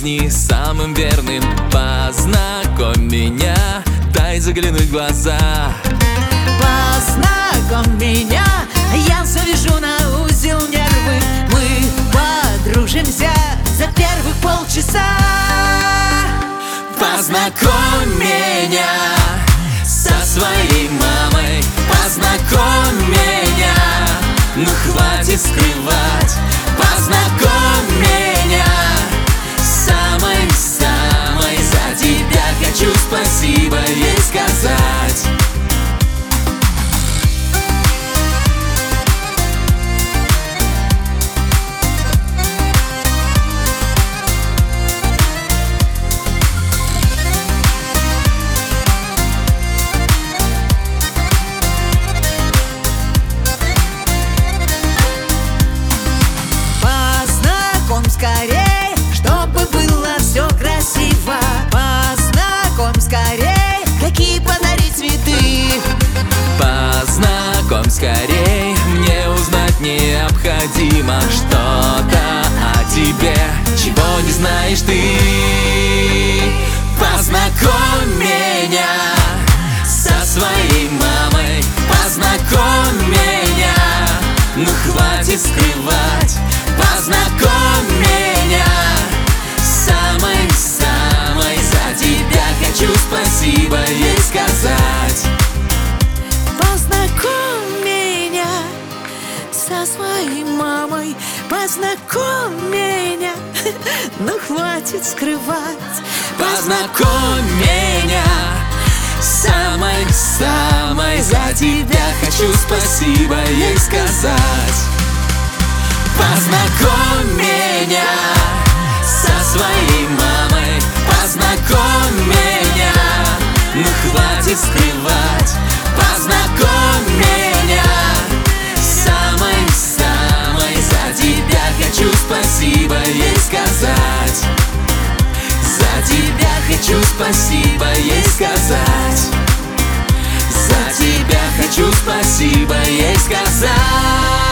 жизни самым верным. Познакомь меня, дай заглянуть в глаза. Познакомь меня, я завяжу на узел нервы. Мы подружимся за первых полчаса. Познакомь меня со своей мамой. Познакомь меня, ну хватит скрывать. Познакомь меня с самой-самой. За тебя хочу спасибо ей сказать. Скорей, чтобы было все красиво. Познакомь скорей, какие подарить цветы. Познакомь скорей, мне узнать необходимо что-то о тебе, чего не знаешь ты. Познакомь меня со своей мамой. Познакомь меня, ну хватит скрывать. Познакомь меня с самой-самой. За тебя хочу спасибо ей сказать. Познакомь меня со своей мамой. Познакомь меня, ну хватит скрывать. Познакомь меня с самой-самой. За тебя хочу спасибо ей сказать. Познакомь меня со своей мамой. Познакомь меня, ну хватит скрывать. Познакомь меня с самой-самой. За тебя хочу спасибо ей сказать. За тебя хочу спасибо ей сказать. За тебя хочу спасибо ей сказать.